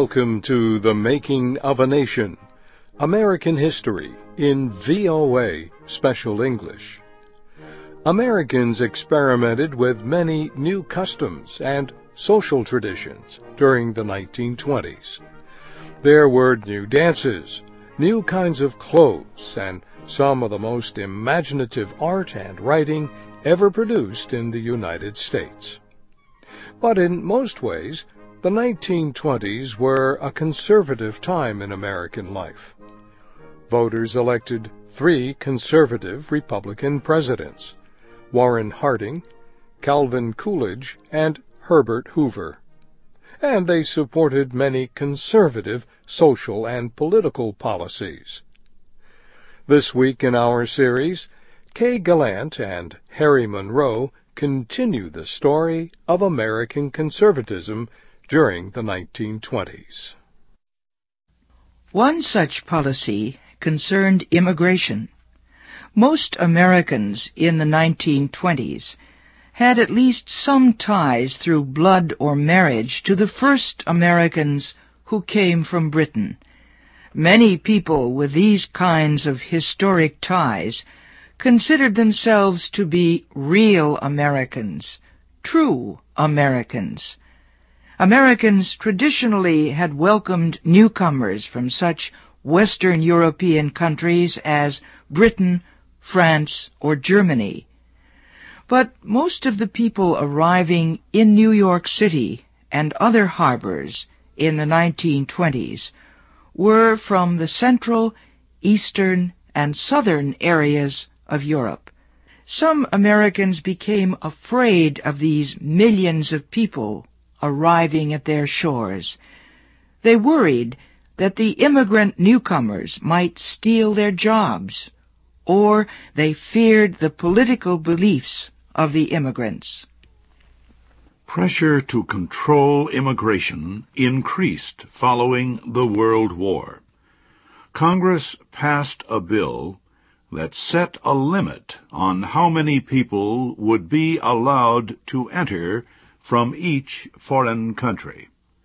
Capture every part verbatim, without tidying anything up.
Welcome to The Making of a Nation, American History in V O A Special English. Americans experimented with many new customs and social traditions during the nineteen twenties. There were new dances, new kinds of clothes, and some of the most imaginative art and writing ever produced in the United States. But in most ways, the nineteen twenties were a conservative time in American life. Voters elected three conservative Republican presidents: Warren Harding, Calvin Coolidge, and Herbert Hoover. And they supported many conservative social and political policies. This week in our series, Kay Gallant and Harry Monroe continue the story of American conservatism during the nineteen twenties. One such policy concerned immigration. Most Americans in the nineteen twenties had at least some ties through blood or marriage to the first Americans who came from Britain. Many people with these kinds of historic ties considered themselves to be real Americans, true Americans. Americans traditionally had welcomed newcomers from such Western European countries as Britain, France, or Germany. But most of the people arriving in New York City and other harbors in the nineteen twenties were from the central, eastern, and southern areas of Europe. Some Americans became afraid of these millions of people arriving at their shores. They worried that the immigrant newcomers might steal their jobs, or they feared the political beliefs of the immigrants. Pressure to control immigration increased following the World War. Congress passed a bill that set a limit on how many people would be allowed to enter from each foreign country.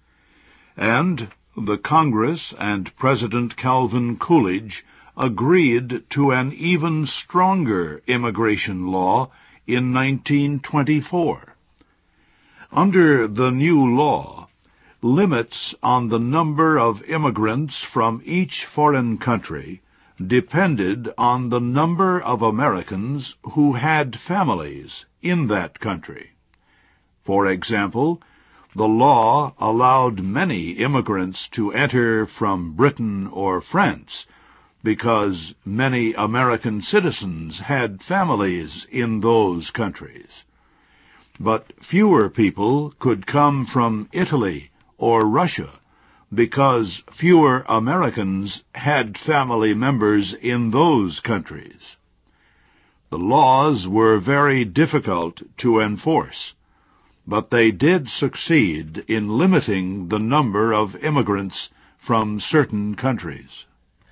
And the Congress and President Calvin Coolidge agreed to an even stronger immigration law in nineteen twenty-four. Under the new law, limits on the number of immigrants from each foreign country depended on the number of Americans who had families in that country. For example, the law allowed many immigrants to enter from Britain or France because many American citizens had families in those countries. But fewer people could come from Italy or Russia because fewer Americans had family members in those countries. The laws were very difficult to enforce, but they did succeed in limiting the number of immigrants from certain countries.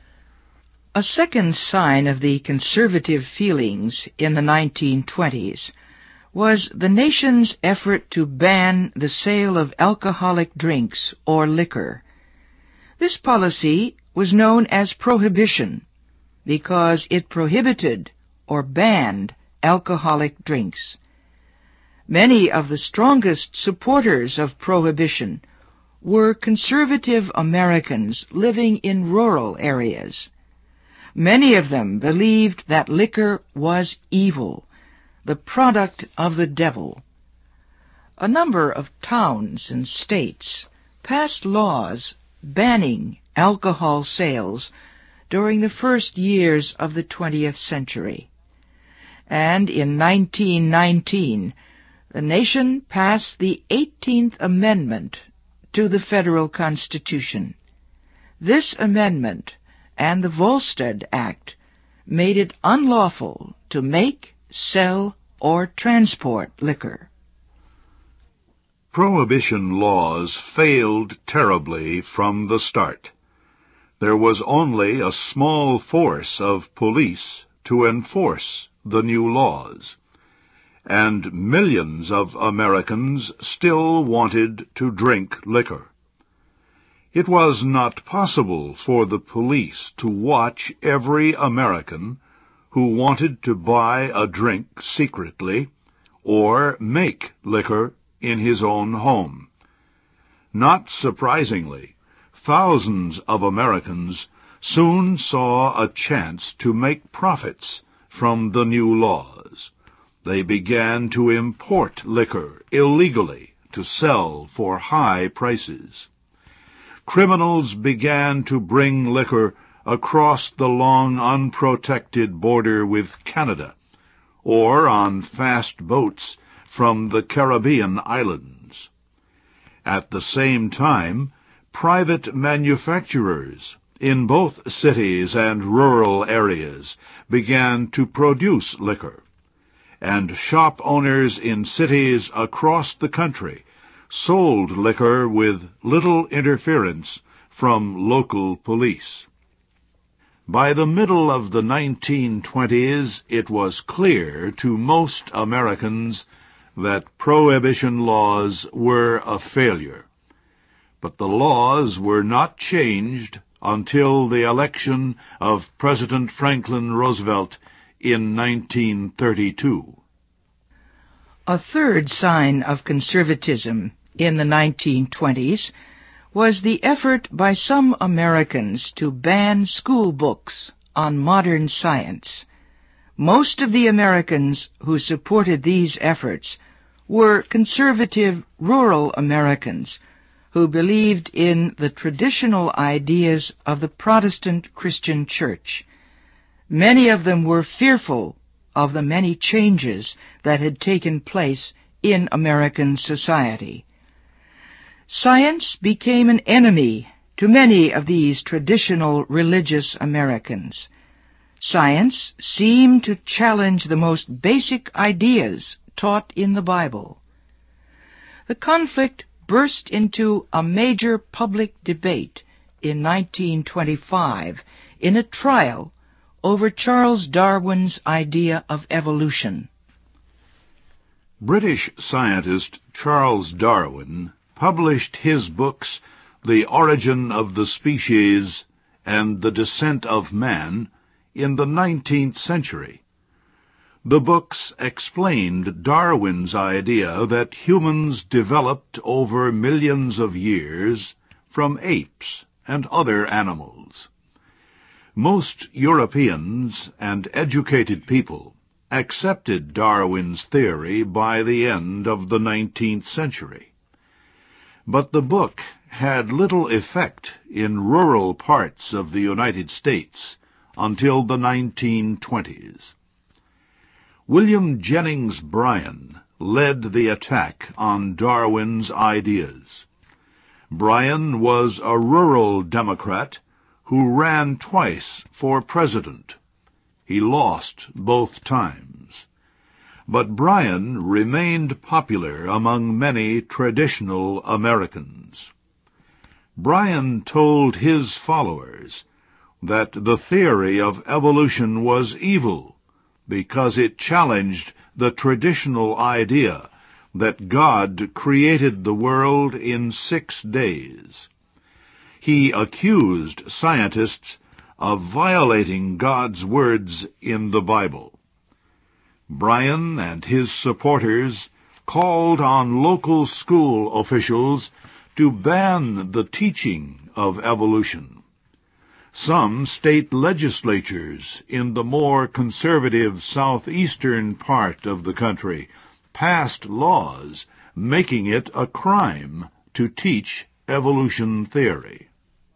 A second sign of the conservative feelings in the nineteen twenties was the nation's effort to ban the sale of alcoholic drinks or liquor. This policy was known as prohibition because it prohibited or banned alcoholic drinks. Many of the strongest supporters of prohibition were conservative Americans living in rural areas. Many of them believed that liquor was evil, the product of the devil. A number of towns and states passed laws banning alcohol sales during the first years of the twentieth century. And in nineteen nineteen, the nation passed the eighteenth Amendment to the Federal Constitution. This amendment and the Volstead Act made it unlawful to make, sell, or transport liquor. Prohibition laws failed terribly from the start. There was only a small force of police to enforce the new laws, and millions of Americans still wanted to drink liquor. It was not possible for the police to watch every American who wanted to buy a drink secretly or make liquor in his own home. Not surprisingly, thousands of Americans soon saw a chance to make profits from the new laws. They began to import liquor illegally to sell for high prices. Criminals began to bring liquor across the long unprotected border with Canada, or on fast boats from the Caribbean islands. At the same time, private manufacturers in both cities and rural areas began to produce liquor, and shop owners in cities across the country sold liquor with little interference from local police. By the middle of the nineteen twenties, it was clear to most Americans that prohibition laws were a failure. But the laws were not changed until the election of President Franklin Roosevelt in nineteen thirty-two. A third sign of conservatism in the nineteen twenties was the effort by some Americans to ban school books on modern science. Most of the Americans who supported these efforts were conservative rural Americans who believed in the traditional ideas of the Protestant Christian Church. Many of them were fearful of the many changes that had taken place in American society. Science became an enemy to many of these traditional religious Americans. Science seemed to challenge the most basic ideas taught in the Bible. The conflict burst into a major public debate in nineteen twenty-five in a trial over Charles Darwin's idea of evolution. British scientist Charles Darwin published his books The Origin of the Species and The Descent of Man in the nineteenth century. The books explained Darwin's idea that humans developed over millions of years from apes and other animals. Most Europeans and educated people accepted Darwin's theory by the end of the nineteenth century. But the book had little effect in rural parts of the United States until the nineteen twenties. William Jennings Bryan led the attack on Darwin's ideas. Bryan was a rural Democrat who ran twice for president. He lost both times. But Bryan remained popular among many traditional Americans. Bryan told his followers that the theory of evolution was evil because it challenged the traditional idea that God created the world in six days. He accused scientists of violating God's words in the Bible. Bryan and his supporters called on local school officials to ban the teaching of evolution. Some state legislatures in the more conservative southeastern part of the country passed laws making it a crime to teach evolution theory.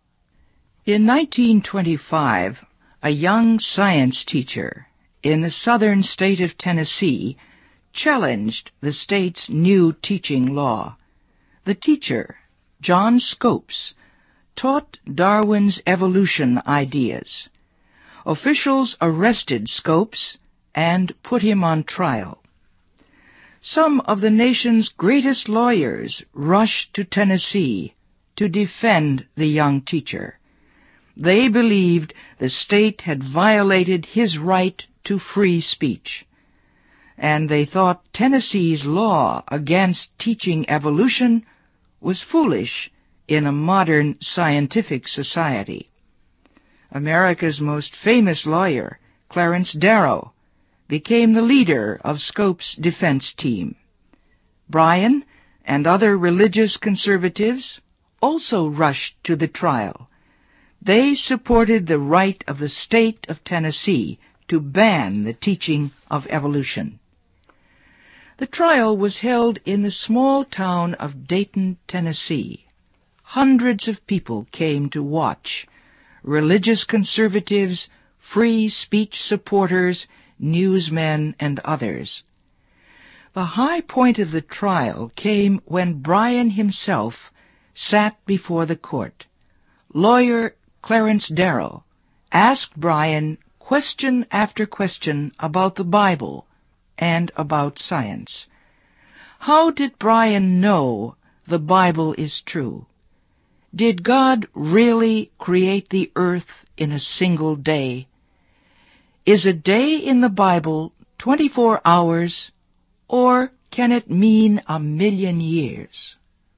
In nineteen twenty-five, a young science teacher in the southern state of Tennessee challenged the state's new teaching law. The teacher, John Scopes, taught Darwin's evolution ideas. Officials arrested Scopes and put him on trial. Some of the nation's greatest lawyers rushed to Tennessee to defend the young teacher. They believed the state had violated his right to free speech, and they thought Tennessee's law against teaching evolution was foolish in a modern scientific society. America's most famous lawyer, Clarence Darrow, became the leader of Scopes' defense team. Bryan and other religious conservatives also rushed to the trial. They supported the right of the state of Tennessee to ban the teaching of evolution. The trial was held in the small town of Dayton, Tennessee. Hundreds of people came to watch: religious conservatives, free speech supporters, newsmen, and others. The high point of the trial came when Bryan himself sat before the court. Lawyer Clarence Darrow asked Bryan question after question about the Bible and about science. How did Bryan know the Bible is true? Did God really create the earth in a single day? Is a day in the Bible twenty-four hours, or can it mean a million years?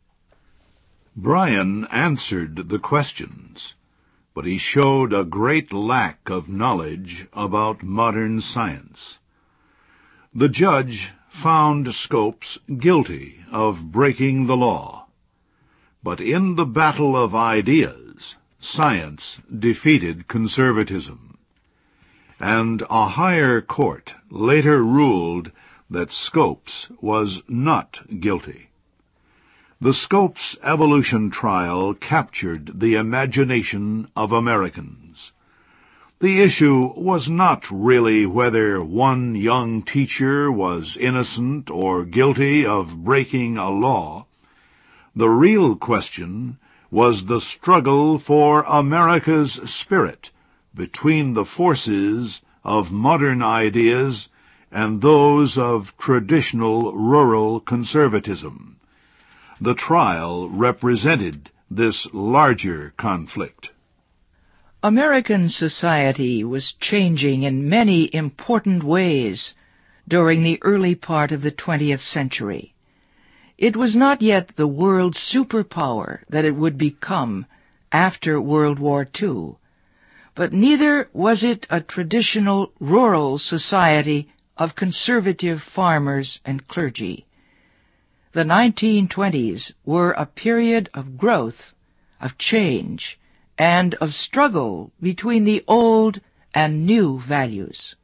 Bryan answered the questions, but he showed a great lack of knowledge about modern science. The judge found Scopes guilty of breaking the law, but in the battle of ideas, science defeated conservatism, and a higher court later ruled that Scopes was not guilty. The Scopes evolution trial captured the imagination of Americans. The issue was not really whether one young teacher was innocent or guilty of breaking a law. The real question was the struggle for America's spirit between the forces of modern ideas and those of traditional rural conservatism. The trial represented this larger conflict. American society was changing in many important ways during the early part of the twentieth century. It was not yet the world superpower that it would become after World War Two, but neither was it a traditional rural society of conservative farmers and clergy. The nineteen twenties were a period of growth, of change, and of struggle between the old and new values.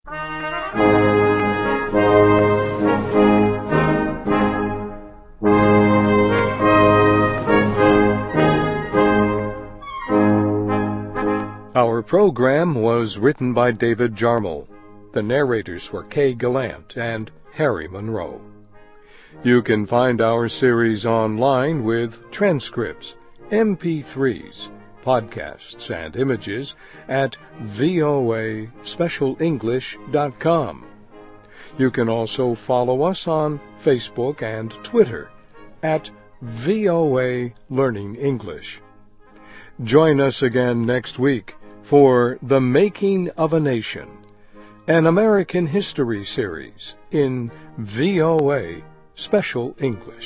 Our program was written by David Jarmel. The narrators were Kay Gallant and Harry Monroe. You can find our series online with transcripts, M P threes, podcasts, and images at V O A special english dot com. You can also follow us on Facebook and Twitter at V O A Learning English. Join us again next week for The Making of a Nation, an American history series in V O A Special English.